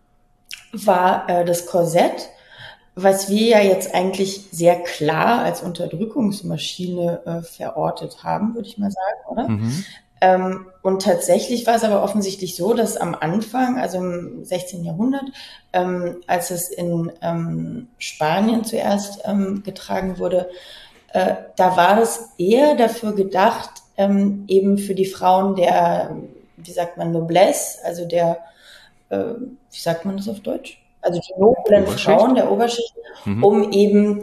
war äh, das Korsett, was wir ja jetzt eigentlich sehr klar als Unterdrückungsmaschine äh, verortet haben, würde ich mal sagen, oder? Mhm. Ähm, und tatsächlich war es aber offensichtlich so, dass am Anfang, also im sechzehnten. Jahrhundert, ähm, als es in ähm, Spanien zuerst ähm, getragen wurde, äh, da war es eher dafür gedacht, ähm, eben für die Frauen der, wie sagt man, Noblesse, also der, äh, wie sagt man das auf Deutsch? Also die noblen Oberschicht? Frauen der Oberschicht, Mhm. um eben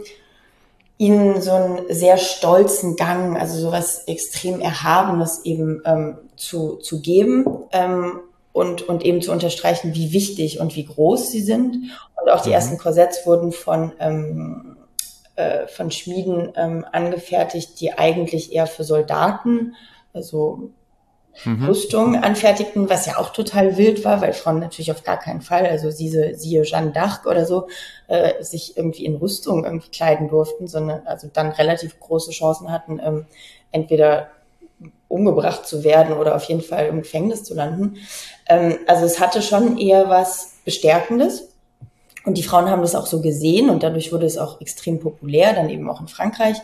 ihnen so einen sehr stolzen Gang, also sowas extrem Erhabenes eben ähm, zu, zu geben ähm, und, und eben zu unterstreichen, wie wichtig und wie groß sie sind. Und auch die Mhm. ersten Korsetts wurden von, ähm, äh, von Schmieden ähm, angefertigt, die eigentlich eher für Soldaten, also Mhm. Rüstungen anfertigten, was ja auch total wild war, weil Frauen natürlich auf gar keinen Fall, also diese, siehe Jeanne d'Arc oder so, äh, sich irgendwie in Rüstung irgendwie kleiden durften, sondern also dann relativ große Chancen hatten, ähm, entweder umgebracht zu werden oder auf jeden Fall im Gefängnis zu landen. Ähm, also es hatte schon eher was Bestärkendes. Und die Frauen haben das auch so gesehen und dadurch wurde es auch extrem populär, dann eben auch in Frankreich,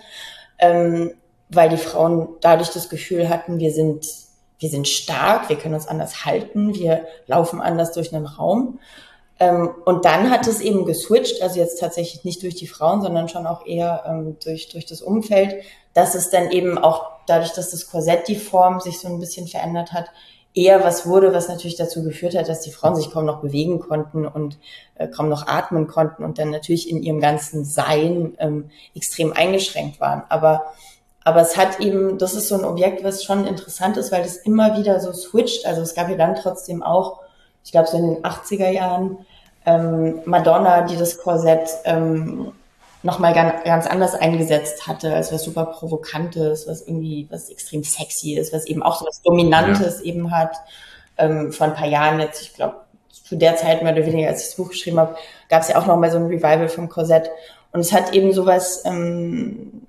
ähm, weil die Frauen dadurch das Gefühl hatten, wir sind, wir sind stark, wir können uns anders halten, wir laufen anders durch einen Raum. Ähm, und dann hat es eben geswitcht, also jetzt tatsächlich nicht durch die Frauen, sondern schon auch eher ähm, durch, durch das Umfeld, dass es dann eben auch dadurch, dass das Korsett die Form sich so ein bisschen verändert hat, eher was wurde, was natürlich dazu geführt hat, dass die Frauen sich kaum noch bewegen konnten und äh, kaum noch atmen konnten und dann natürlich in ihrem ganzen Sein ähm, extrem eingeschränkt waren. Aber, aber es hat eben, das ist so ein Objekt, was schon interessant ist, weil es immer wieder so switcht. Also es gab ja dann trotzdem auch, ich glaube so in den achtziger Jahren, ähm, Madonna, die das Korsett ähm, nochmal ganz, ganz anders eingesetzt hatte, als was super Provokantes, was irgendwie, was extrem sexy ist, was eben auch so was Dominantes ja. eben hat. Ähm, vor ein paar Jahren jetzt, ich glaube, zu der Zeit mehr oder weniger, als ich das Buch geschrieben habe, gab es ja auch nochmal so ein Revival vom Korsett. Und es hat eben sowas ähm,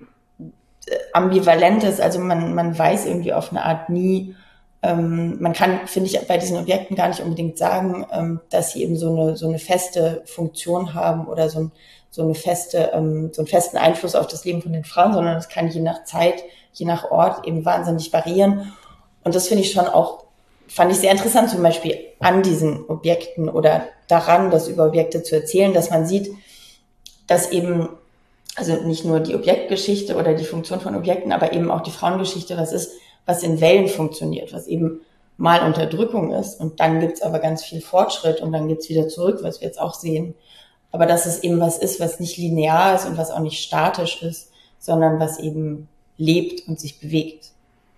Ambivalentes, also man, man weiß irgendwie auf eine Art nie, ähm, man kann, finde ich, bei diesen Objekten gar nicht unbedingt sagen, ähm, dass sie eben so eine, so eine feste Funktion haben oder so ein so eine feste, ähm, so einen festen Einfluss auf das Leben von den Frauen, sondern das kann je nach Zeit, je nach Ort eben wahnsinnig variieren. Und das finde ich schon auch, fand ich sehr interessant, zum Beispiel an diesen Objekten oder daran, das über Objekte zu erzählen, dass man sieht, dass eben, also nicht nur die Objektgeschichte oder die Funktion von Objekten, aber eben auch die Frauengeschichte, was ist, was in Wellen funktioniert, was eben mal Unterdrückung ist. Und dann gibt's aber ganz viel Fortschritt und dann geht's wieder zurück, was wir jetzt auch sehen. Aber dass es eben was ist, was nicht linear ist und was auch nicht statisch ist, sondern was eben lebt und sich bewegt.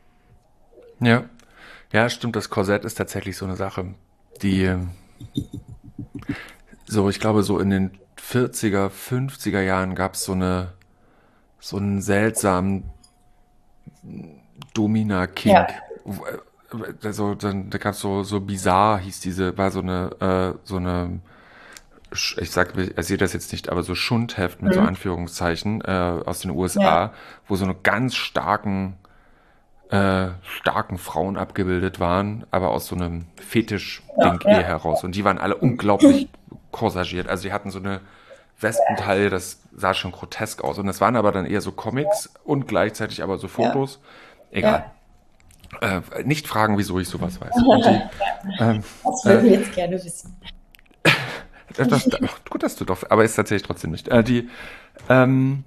Ja, ja, stimmt. Das Korsett ist tatsächlich so eine Sache, die so, ich glaube, so in den vierziger, fünfziger Jahren gab es so eine, so einen seltsamen Domina-Kink. Ja. Also, dann, da gab es so, so bizarr, hieß diese, war so eine, äh, so eine, ich sag, ich sehe das jetzt nicht, aber so Schundheft mit mhm. so Anführungszeichen äh, aus den U S A, ja. wo so eine ganz starken, äh, starken Frauen abgebildet waren, aber aus so einem Fetisch-Ding ja, ja. eher heraus. Und die waren alle unglaublich korsagiert. Also die hatten so eine Wespenteile, das sah schon grotesk aus. Und das waren aber dann eher so Comics und gleichzeitig aber so Fotos. Ja. Egal. Ja. Äh, nicht fragen, wieso ich sowas weiß. Und die, ähm, das würden wir äh, jetzt gerne wissen. Das, das, gut, dass du doch, aber ist tatsächlich trotzdem nicht. Äh, die, ähm,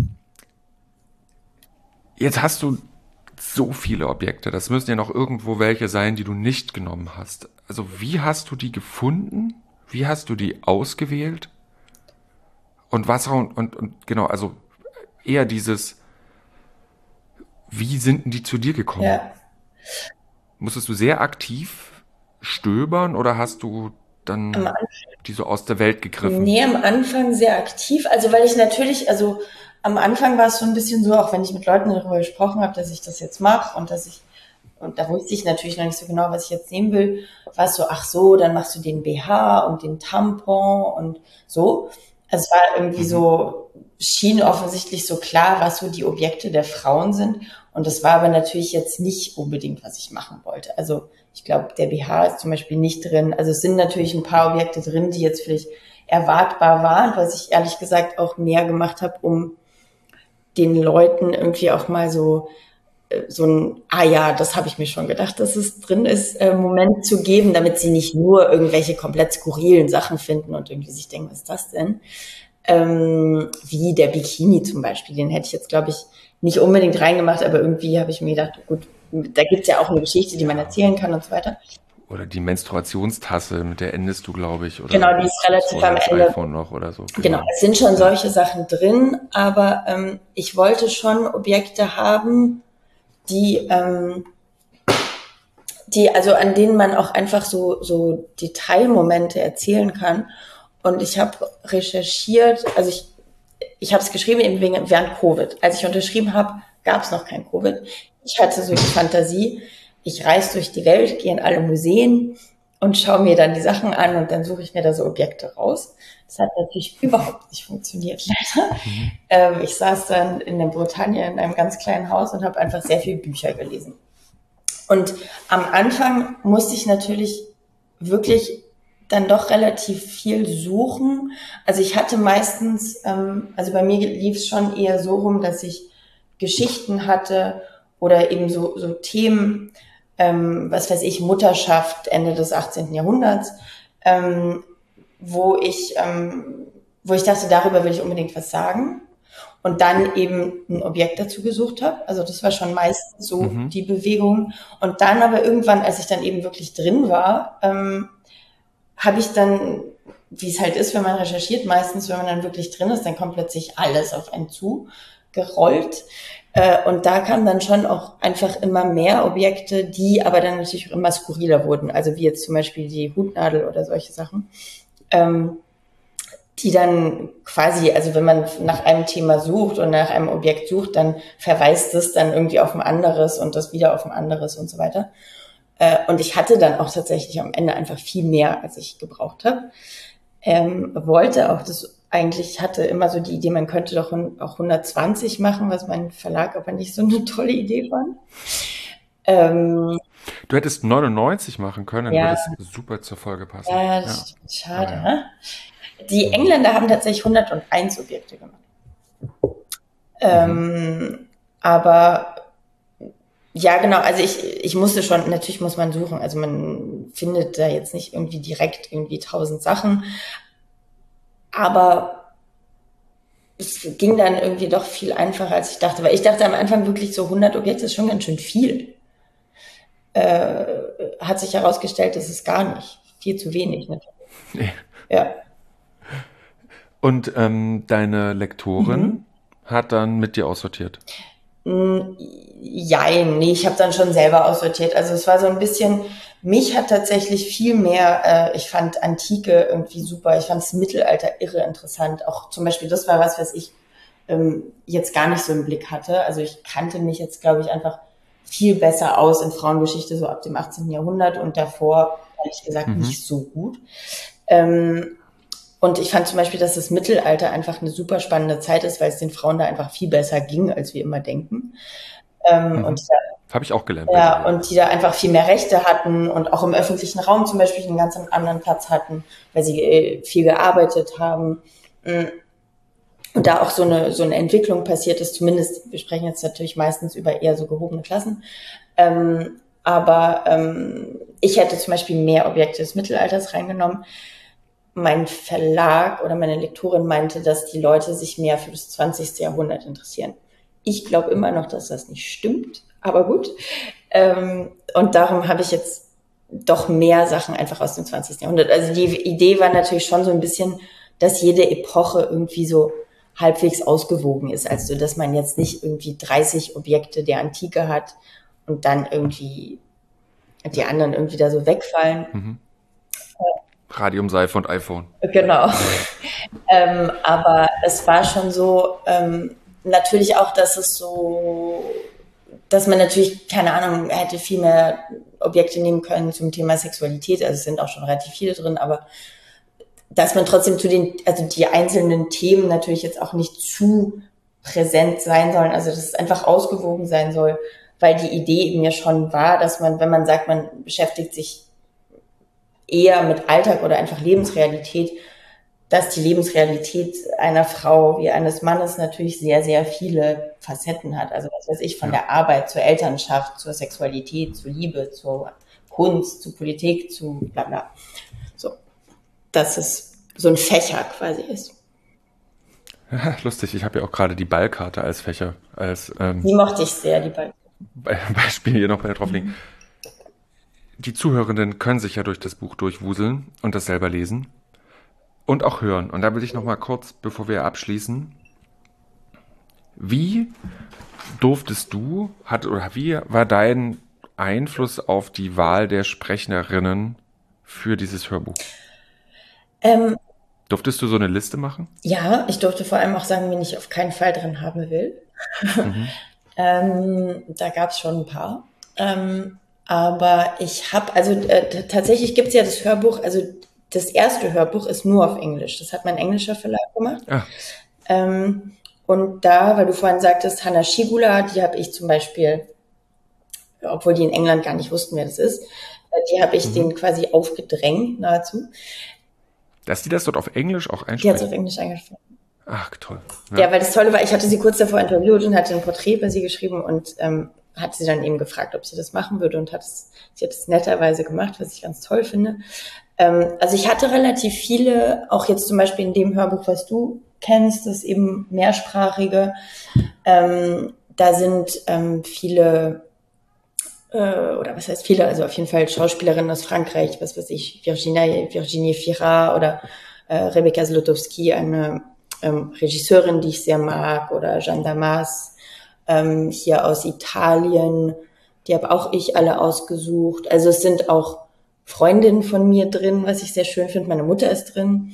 jetzt hast du so viele Objekte. Das müssen ja noch irgendwo welche sein, die du nicht genommen hast. Also wie hast du die gefunden? Wie hast du die ausgewählt? Und was und, und, und genau, also eher dieses, Wie sind denn die zu dir gekommen? Ja. Musstest du sehr aktiv stöbern oder hast du dann die so aus der Welt gegriffen? Nee, am Anfang sehr aktiv. Also weil ich natürlich, also am Anfang war es so ein bisschen so, auch wenn ich mit Leuten darüber gesprochen habe, dass ich das jetzt mache und dass ich, und da wusste ich natürlich noch nicht so genau, was ich jetzt nehmen will, war es so, ach so, dann machst du den B H und den Tampon und so. Also es war irgendwie mhm. so, schien offensichtlich so klar, was so die Objekte der Frauen sind. Und das war aber natürlich jetzt nicht unbedingt, was ich machen wollte. Also ich glaube, der B H ist zum Beispiel nicht drin. Also es sind natürlich ein paar Objekte drin, die jetzt vielleicht erwartbar waren, was ich ehrlich gesagt auch mehr gemacht habe, um den Leuten irgendwie auch mal so so ein, ah ja, das habe ich mir schon gedacht, dass es drin ist, äh, Moment zu geben, damit sie nicht nur irgendwelche komplett skurrilen Sachen finden und irgendwie sich denken, was ist das denn? Ähm, wie der Bikini zum Beispiel, den hätte ich jetzt, glaube ich, nicht unbedingt reingemacht, aber irgendwie habe ich mir gedacht, gut, da gibt's ja auch eine Geschichte, die man erzählen kann und so weiter. Oder die Menstruationstasse, mit der endest du, glaube ich. Oder genau, die ist relativ am Ende. Das iPhone noch oder so. Genau. genau, es sind schon solche Sachen drin, aber ähm, ich wollte schon Objekte haben, die, ähm, die, also an denen man auch einfach so, so Detailmomente erzählen kann. Und ich habe recherchiert, also ich, ich habe es geschrieben eben wegen, während Covid. Als ich unterschrieben habe, gab es noch kein Covid. Ich hatte so die Fantasie, ich reise durch die Welt, gehe in alle Museen und schaue mir dann die Sachen an und dann suche ich mir da so Objekte raus. Das hat natürlich überhaupt nicht funktioniert, leider. Mhm. Ähm, ich saß dann in der Bretagne in einem ganz kleinen Haus und habe einfach sehr viele Bücher gelesen. Und am Anfang musste ich natürlich wirklich dann doch relativ viel suchen. Also ich hatte meistens, ähm, also bei mir lief es schon eher so rum, dass ich Geschichten hatte oder eben so, so Themen, ähm, was weiß ich, Mutterschaft Ende des achtzehnten Jahrhunderts, ähm, wo ich, ähm, wo ich dachte, darüber will ich unbedingt was sagen. Und dann eben ein Objekt dazu gesucht habe. Also das war schon meistens so mhm. die Bewegung. Und dann aber irgendwann, als ich dann eben wirklich drin war, ähm, habe ich dann, wie es halt ist, wenn man recherchiert, meistens, wenn man dann wirklich drin ist, dann kommt plötzlich alles auf einen zu gerollt. Äh, und da kamen dann schon auch einfach immer mehr Objekte, die aber dann natürlich auch immer skurriler wurden. Also wie jetzt zum Beispiel die Hutnadel oder solche Sachen. Ähm, die dann quasi, also wenn man nach einem Thema sucht und nach einem Objekt sucht, dann verweist es dann irgendwie auf ein anderes und das wieder auf ein anderes und so weiter. Und ich hatte dann auch tatsächlich am Ende einfach viel mehr, als ich gebraucht habe. Ähm, wollte auch das eigentlich, hatte immer so die Idee, man könnte doch auch hundertzwanzig machen, was mein Verlag aber nicht so eine tolle Idee fand. Ähm, du hättest neunundneunzig machen können, dann ja, würde es super zur Folge passen. Ja, das ja. ist schade, ja. Ne? Die Engländer haben tatsächlich hunderteins Objekte gemacht. Mhm. Ähm, aber ja, genau, also ich, ich musste schon, natürlich muss man suchen, also man findet da jetzt nicht irgendwie direkt irgendwie tausend Sachen, aber es ging dann irgendwie doch viel einfacher, als ich dachte, weil ich dachte am Anfang wirklich so hundert Objekte ist schon ganz schön viel. Äh, hat sich herausgestellt, das ist gar nicht, viel zu wenig natürlich. Nee. Ja. Und ähm, deine Lektorin mhm. hat dann mit dir aussortiert? Jein, nee, ich habe dann schon selber aussortiert. Also es war so ein bisschen, mich hat tatsächlich viel mehr, äh, ich fand Antike irgendwie super, ich fand das Mittelalter irre interessant. Auch zum Beispiel, das war was, was ich ähm, jetzt gar nicht so im Blick hatte. Also ich kannte mich jetzt, glaube ich, einfach viel besser aus in Frauengeschichte, so ab dem achtzehnten Jahrhundert und davor, ehrlich gesagt, mhm. nicht so gut. Ähm, Und ich fand zum Beispiel, dass das Mittelalter einfach eine super spannende Zeit ist, weil es den Frauen da einfach viel besser ging, als wir immer denken. Ähm, mhm. und da, habe ich auch gelernt. Ja, und die da einfach viel mehr Rechte hatten und auch im öffentlichen Raum zum Beispiel einen ganz anderen Platz hatten, weil sie äh, viel gearbeitet haben. Und da auch so eine, so eine Entwicklung passiert ist, zumindest, wir sprechen jetzt natürlich meistens über eher so gehobene Klassen. Ähm, aber ähm, ich hätte zum Beispiel mehr Objekte des Mittelalters reingenommen. Mein Verlag oder meine Lektorin meinte, dass die Leute sich mehr für das zwanzigste Jahrhundert interessieren. Ich glaube immer noch, dass das nicht stimmt, aber gut. Ähm, und darum habe ich jetzt doch mehr Sachen einfach aus dem zwanzigsten Jahrhundert. Also die Idee war natürlich schon so ein bisschen, dass jede Epoche irgendwie so halbwegs ausgewogen ist. Also dass man jetzt nicht irgendwie dreißig Objekte der Antike hat und dann irgendwie die anderen irgendwie da so wegfallen. Mhm. Radium, Seife und iPhone. Genau. ähm, aber es war schon so, ähm, natürlich auch, dass es so, dass man natürlich, keine Ahnung, hätte viel mehr Objekte nehmen können zum Thema Sexualität. Also es sind auch schon relativ viele drin, aber dass man trotzdem zu den, also die einzelnen Themen natürlich jetzt auch nicht zu präsent sein sollen. Also dass es einfach ausgewogen sein soll, weil die Idee eben ja schon war, dass man, wenn man sagt, man beschäftigt sich eher mit Alltag oder einfach Lebensrealität, dass die Lebensrealität einer Frau wie eines Mannes natürlich sehr, sehr viele Facetten hat. Also was weiß ich, von ja. der Arbeit zur Elternschaft, zur Sexualität, zur Liebe, zur Kunst, zur Politik, zu bla bla. So, dass es so ein Fächer quasi ist. Ja, lustig, ich habe ja auch gerade die Ballkarte als Fächer, als ähm, die mochte ich sehr, die Ballkarte. Beispiel hier noch bei drauf liegen. Mhm. Die Zuhörenden können sich ja durch das Buch durchwuseln und das selber lesen und auch hören. Und da will ich noch mal kurz, bevor wir abschließen, wie durftest du, hat oder wie war dein Einfluss auf die Wahl der Sprecherinnen für dieses Hörbuch? Ähm, Durftest du so eine Liste machen? Ja, ich durfte vor allem auch sagen, wen ich auf keinen Fall drin haben will. Mhm. ähm, da gab es schon ein paar. Ähm, aber ich habe, also äh, t- tatsächlich gibt es ja das Hörbuch, also das erste Hörbuch ist nur auf Englisch. Das hat mein englischer Verlag gemacht. Ah. Ähm, und da, weil du vorhin sagtest, Hanna Schigula, die habe ich zum Beispiel, obwohl die in England gar nicht wussten, wer das ist, die habe ich mhm. denen quasi aufgedrängt nahezu. Dass die das dort auf Englisch auch einsprechen? Die hat es auf Englisch eingesprochen. Ach, toll. Ja. ja, weil das Tolle war, ich hatte sie kurz davor interviewt und hatte ein Porträt über sie geschrieben und ähm, hat sie dann eben gefragt, ob sie das machen würde und hat es, sie hat es netterweise gemacht, was ich ganz toll finde. Ähm, also ich hatte relativ viele, auch jetzt zum Beispiel in dem Hörbuch, was du kennst, das eben mehrsprachige, ähm, da sind ähm, viele, äh, oder was heißt viele, also auf jeden Fall Schauspielerinnen aus Frankreich, was weiß ich, Virginie, Virginie Fira oder äh, Rebecca Zlotowski, eine ähm, Regisseurin, die ich sehr mag, oder Jeanne Damas, ähm, hier aus Italien, die habe auch ich alle ausgesucht. Also es sind auch Freundinnen von mir drin, was ich sehr schön finde. Meine Mutter ist drin.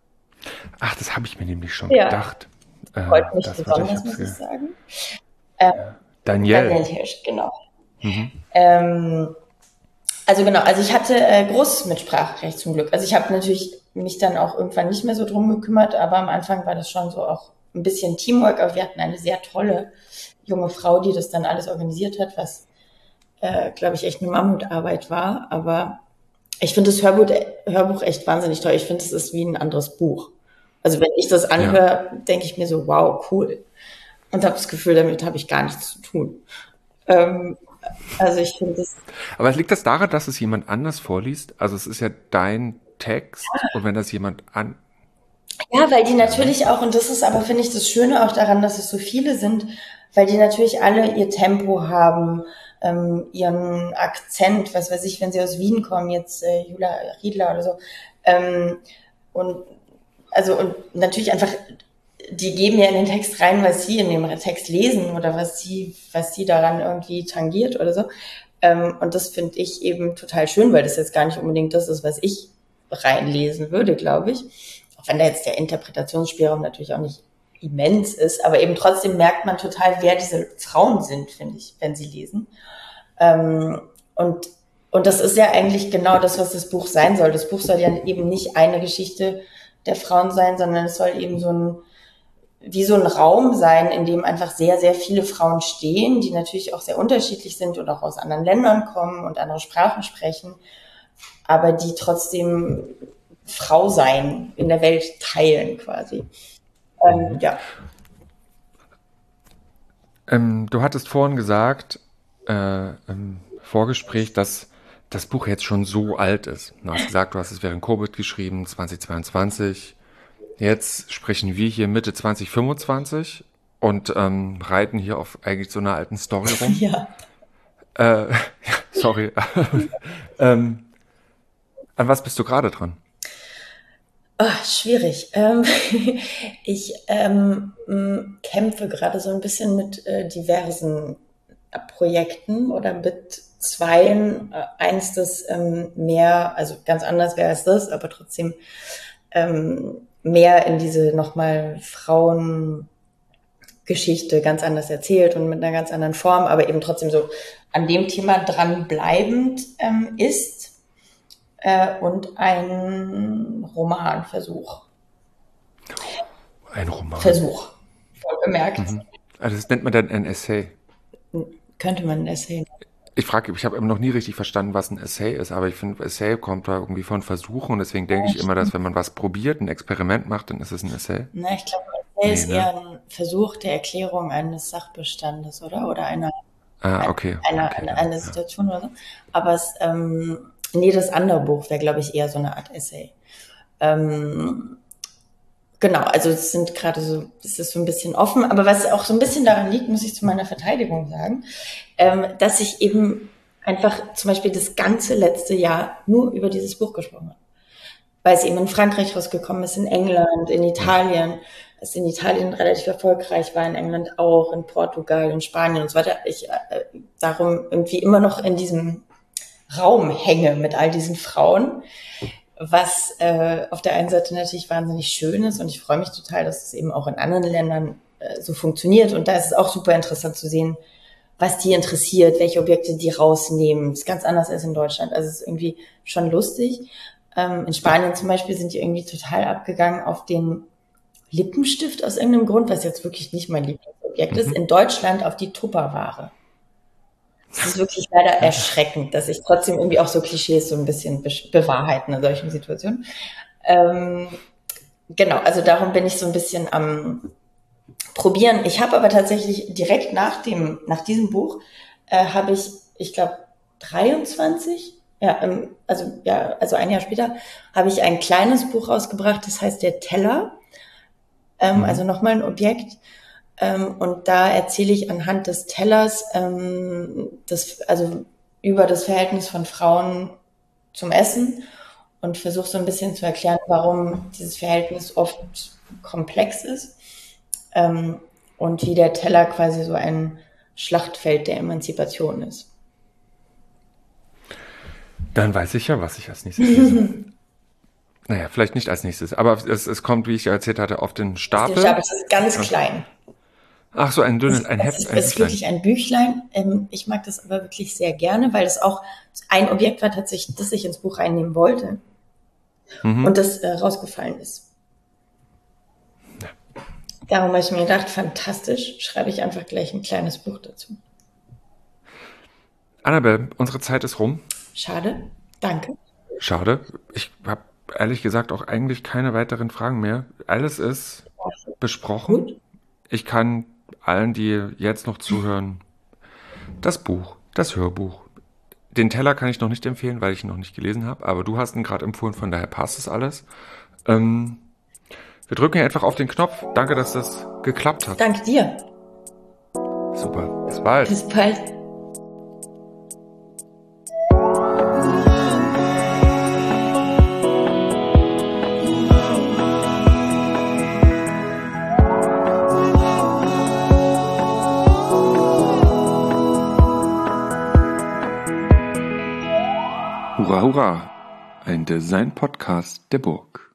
Ach, das habe ich mir nämlich schon ja. gedacht. Freut mich besonders, muss ich sagen. Ähm, ja. Danielle. Danielle Hirsch, genau. Mhm. Ähm, also genau, also ich hatte äh, großes Mitspracherecht zum Glück. Also ich habe natürlich mich dann auch irgendwann nicht mehr so drum gekümmert, aber am Anfang war das schon so auch ein bisschen Teamwork. Aber wir hatten eine sehr tolle junge Frau, die das dann alles organisiert hat, was, äh, glaube ich, echt eine Mammutarbeit war. Aber ich finde das Hörbuch, Hörbuch echt wahnsinnig toll. Ich finde, es ist wie ein anderes Buch. Also wenn ich das anhöre, ja. denke ich mir so, wow, cool. Und habe das Gefühl, damit habe ich gar nichts zu tun. Ähm, also ich finde das... Aber liegt das daran, dass es jemand anders vorliest? Also es ist ja dein Text ja. Und wenn das jemand an... Ja, weil die natürlich auch, und das ist aber, finde ich, das Schöne auch daran, dass es so viele sind, weil die natürlich alle ihr Tempo haben, ähm, ihren Akzent, was weiß ich, wenn sie aus Wien kommen, jetzt äh, Julia Riedler oder so. Ähm, und also und natürlich einfach, die geben ja in den Text rein, was sie in dem Text lesen oder was sie, was sie daran irgendwie tangiert oder so. Ähm, und das finde ich eben total schön, weil das jetzt gar nicht unbedingt das ist, was ich reinlesen würde, glaube ich. Auch wenn da jetzt der Interpretationsspielraum natürlich auch nicht immens ist, aber eben trotzdem merkt man total, wer diese Frauen sind, finde ich, wenn sie lesen. Ähm, und, und das ist ja eigentlich genau das, was das Buch sein soll. Das Buch soll ja eben nicht eine Geschichte der Frauen sein, sondern es soll eben so ein, wie so ein Raum sein, in dem einfach sehr, sehr viele Frauen stehen, die natürlich auch sehr unterschiedlich sind und auch aus anderen Ländern kommen und andere Sprachen sprechen, aber die trotzdem Frau sein in der Welt teilen quasi. Ähm, ja. Ähm, du hattest vorhin gesagt, äh, im Vorgespräch, dass das Buch jetzt schon so alt ist. Du hast gesagt, du hast es während Covid geschrieben, zweitausendzweiundzwanzig. Jetzt sprechen wir hier Mitte zwanzig fünfundzwanzig und ähm, reiten hier auf eigentlich so einer alten Story rum. Ja. Äh, sorry. ähm, an was bist du gerade dran? Oh, schwierig. Ähm, ich ähm, m, kämpfe gerade so ein bisschen mit äh, diversen äh, Projekten oder mit zweien. Äh, eins, das ähm, mehr, also ganz anders wäre als das, aber trotzdem ähm, mehr in diese nochmal Frauengeschichte ganz anders erzählt und mit einer ganz anderen Form, aber eben trotzdem so an dem Thema dranbleibend ähm, ist. Äh, und ein Romanversuch. Ein Roman. Versuch, wohlgemerkt. Mhm. Also das nennt man dann ein Essay. Könnte man ein Essay. Ich frage, ich habe eben noch nie richtig verstanden, was ein Essay ist, aber ich finde, Essay kommt da irgendwie von Versuchen und deswegen denke ich immer, dass wenn man was probiert, ein Experiment macht, dann ist es ein Essay. Na, ich glaube, ein Essay Nee, ist ne? eher ein Versuch der Erklärung eines Sachbestandes, oder? Oder einer, Ah, okay. einer, okay einer, dann, einer ja. Situation oder so. Aber es, ähm, nee, das andere Buch wäre, glaube ich, eher so eine Art Essay. Ähm, genau, also es sind gerade so, es ist so ein bisschen offen, aber was auch so ein bisschen daran liegt, muss ich zu meiner Verteidigung sagen, ähm, dass ich eben einfach zum Beispiel das ganze letzte Jahr nur über dieses Buch gesprochen habe. Weil es eben in Frankreich rausgekommen ist, in England, in Italien, es in Italien relativ erfolgreich war, in England auch, in Portugal, in Spanien und so weiter. Ich äh, darum irgendwie immer noch in diesem Raum hänge mit all diesen Frauen, was äh, auf der einen Seite natürlich wahnsinnig schön ist und ich freue mich total, dass es eben auch in anderen Ländern äh, so funktioniert und da ist es auch super interessant zu sehen, was die interessiert, welche Objekte die rausnehmen. Das ist ganz anders als in Deutschland. Also es ist irgendwie schon lustig. Ähm, in Spanien zum Beispiel sind die irgendwie total abgegangen auf den Lippenstift aus irgendeinem Grund, was jetzt wirklich nicht mein Lieblingsobjekt ist. In Deutschland auf die Tupperware. Es ist wirklich leider erschreckend, dass sich trotzdem irgendwie auch so Klischees so ein bisschen bewahrheiten in solchen Situationen. Ähm, genau, also darum bin ich so ein bisschen am Probieren. Ich habe aber tatsächlich direkt nach dem, nach diesem Buch äh, habe ich, ich glaube, dreiundzwanzig, ja, ähm, also ja, also ein Jahr später habe ich ein kleines Buch rausgebracht, das heißt Der Teller, ähm, mhm. also nochmal ein Objekt. Ähm, und da erzähle ich anhand des Tellers, ähm, das, also über das Verhältnis von Frauen zum Essen und versuche so ein bisschen zu erklären, warum dieses Verhältnis oft komplex ist. Ähm, und wie der Teller quasi so ein Schlachtfeld der Emanzipation ist. Dann weiß ich ja, was ich als nächstes lese. Naja, vielleicht nicht als nächstes, aber es, es kommt, wie ich erzählt hatte, auf den Stapel. Der Stapel ist ganz klein. Ach so, ein dünnes, ein es, Heft, es ist, ein es ist wirklich ein Büchlein. Ähm, ich mag das aber wirklich sehr gerne, weil es auch ein Objekt war tatsächlich, das ich ins Buch reinnehmen wollte mhm. und das äh, rausgefallen ist. Darum habe ich mir gedacht, fantastisch, schreibe ich einfach gleich ein kleines Buch dazu. Annabelle, unsere Zeit ist rum. Schade, danke. Schade. Ich habe ehrlich gesagt auch eigentlich keine weiteren Fragen mehr. Alles ist besprochen. Gut. Ich kann allen, die jetzt noch zuhören, das Buch, das Hörbuch. Den Teller kann ich noch nicht empfehlen, weil ich ihn noch nicht gelesen habe, aber du hast ihn gerade empfohlen, von daher passt es alles. Ähm, Wir drücken hier einfach auf den Knopf. Danke, dass das geklappt hat. Danke dir. Super. Bis bald. Bis bald. Hurra, hurra. Ein Design-Podcast der Burg.